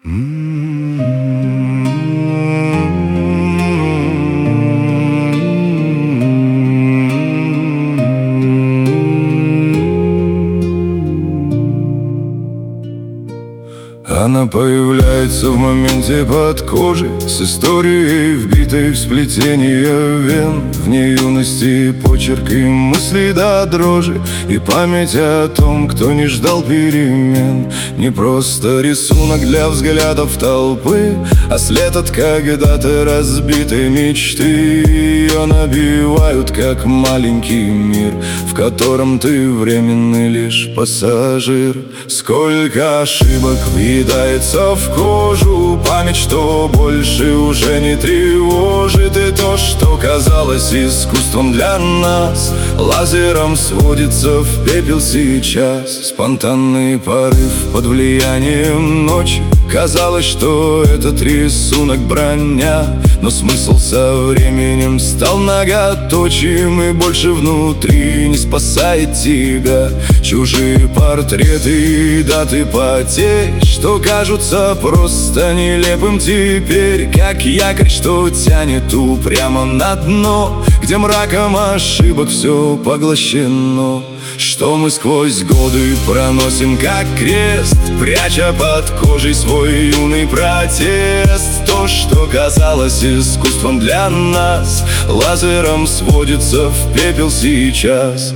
Она появляется в моменте под кожей, с историей, вбитой в сплетение вен. В ней юности почерк и мысли до дрожи, и память о том, кто не ждал перемен. Не просто рисунок для взглядов толпы, а след от когда-то разбитой мечты. Ее набивают, как маленький мир, в котором ты временный лишь пассажир. Сколько ошибок въедается в кожу, память, что больше уже не тревожит. И то, что казалось искусством для нас, лазером сводится в пепел сейчас. Спонтанный порыв под влиянием ночи, казалось, что этот рисунок броня, но смысл со временем стал многоточием, и больше внутри не спасает тебя чужие портреты и даты потерь, что кажутся просто нелепым теперь, как якорь, что тянет упрямо на дно, где мраком ошибок все поглощено. Что мы сквозь годы проносим как крест, пряча под кожей свой юный протест. То, что казалось искусством для нас, лазером сводится в пепел сейчас.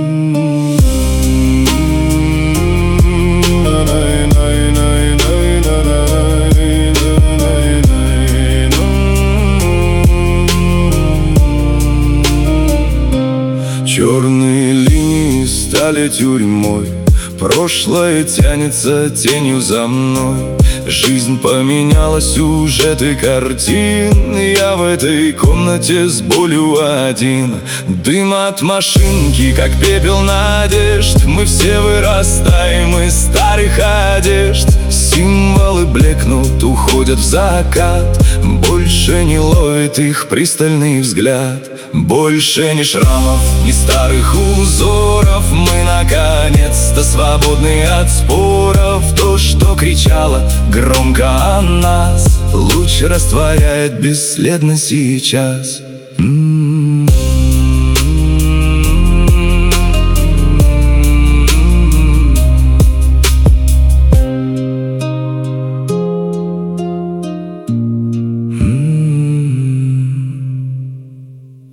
Черные линии стали тюрьмой, прошлое тянется тенью за мной. Жизнь поменяла сюжеты картин, я в этой комнате с болью один. Дым от машинки, как пепел надежд, мы все вырастаем из старых одежд. Символы блекнут, уходят в закат, больше не ловит их пристальный взгляд. Больше ни шрамов, ни старых узоров, мы наконец-то свободны от споров. То, что кричало громко о нас, луч растворяет бесследно сейчас.